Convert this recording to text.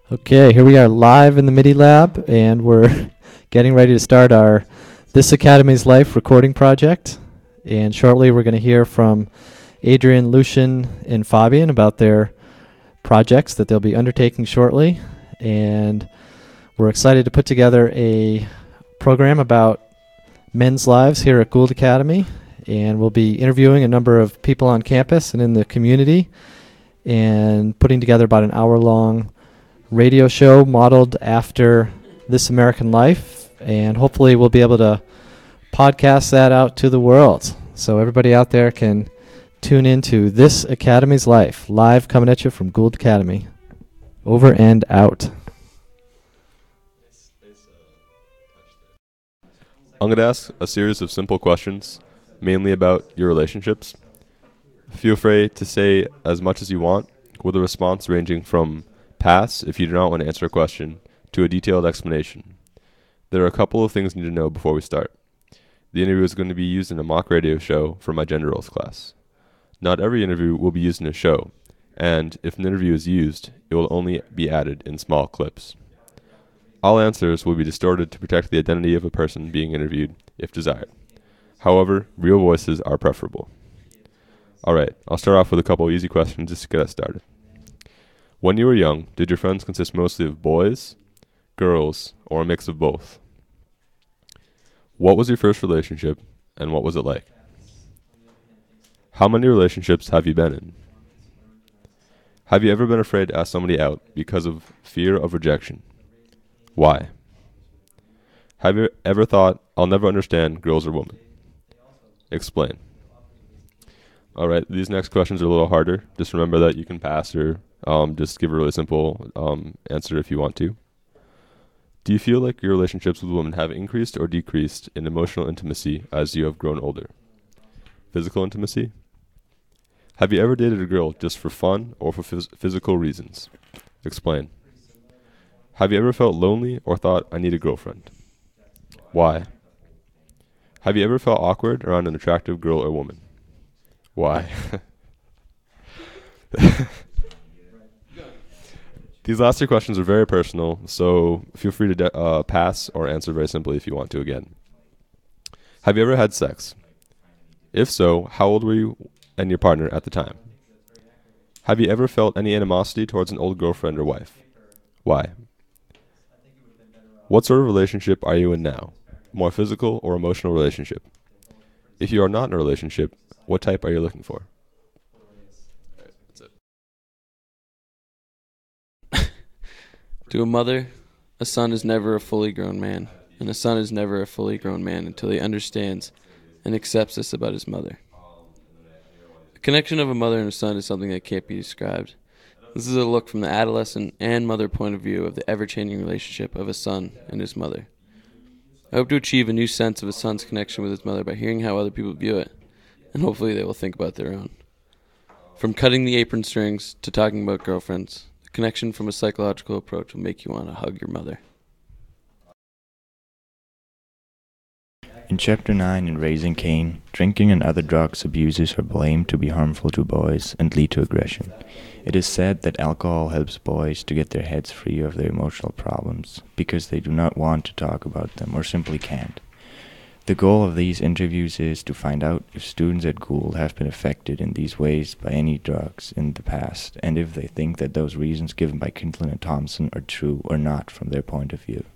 Okay, here we are live in the MIDI lab, and we're getting ready to start our This Academy's Life recording project. And shortly we're going to hear from Adrian, Lucian, and Fabian about their projects that they'll be undertaking shortly. And we're excited to put together a program about men's lives here at Gould Academy. And we'll be interviewing a number of people on campus and in the community and putting together about an hour-long radio show modeled after This American Life, and hopefully we'll be able to podcast that out to the world so everybody out there can tune into This Academy's Life, live coming at you from Gould Academy. Over and out. I'm going to ask a series of simple questions, mainly about your relationships. Feel free to say as much as you want, with a response ranging from pass if you do not want to answer a question, to a detailed explanation. There are a couple of things you need to know before we start. The interview is going to be used in a mock radio show for my gender roles class. Not every interview will be used in a show, and if an interview is used, it will only be added in small clips. All answers will be distorted to protect the identity of a person being interviewed, if desired. However, real voices are preferable. Alright, I'll start off with a couple easy questions just to get us started. When you were young, did your friends consist mostly of boys, girls, or a mix of both? What was your first relationship, and what was it like? How many relationships have you been in? Have you ever been afraid to ask somebody out because of fear of rejection? Why? Have you ever thought, I'll never understand girls or women? Explain. Alright, these next questions are a little harder. Just remember that you can pass or just give a really simple answer if you want to. Do you feel like your relationships with women have increased or decreased in emotional intimacy as you have grown older? Physical intimacy? Have you ever dated a girl just for fun or for physical reasons? Explain. Have you ever felt lonely or thought, I need a girlfriend? Why? Have you ever felt awkward around an attractive girl or woman? Why? These last two questions are very personal, so feel free to pass or answer very simply if you want to again. Have you ever had sex? If so, how old were you and your partner at the time? Have you ever felt any animosity towards an old girlfriend or wife? Why? What sort of relationship are you in now? More physical or emotional relationship? If you are not in a relationship, what type are you looking for? To a mother, a son is never a fully grown man, and a son is never a fully grown man until he understands and accepts this about his mother. The connection of a mother and a son is something that can't be described. This is a look from the adolescent and mother point of view of the ever-changing relationship of a son and his mother. I hope to achieve a new sense of a son's connection with his mother by hearing how other people view it, and hopefully they will think about their own. From cutting the apron strings to talking about girlfriends, connection from a psychological approach will make you want to hug your mother. In Chapter 9 in Raising Cain, drinking and other drugs abuses are blamed to be harmful to boys and lead to aggression. It is said that alcohol helps boys to get their heads free of their emotional problems because they do not want to talk about them or simply can't. The goal of these interviews is to find out if students at Gould have been affected in these ways by any drugs in the past, and if they think that those reasons given by Kindlin and Thompson are true or not from their point of view.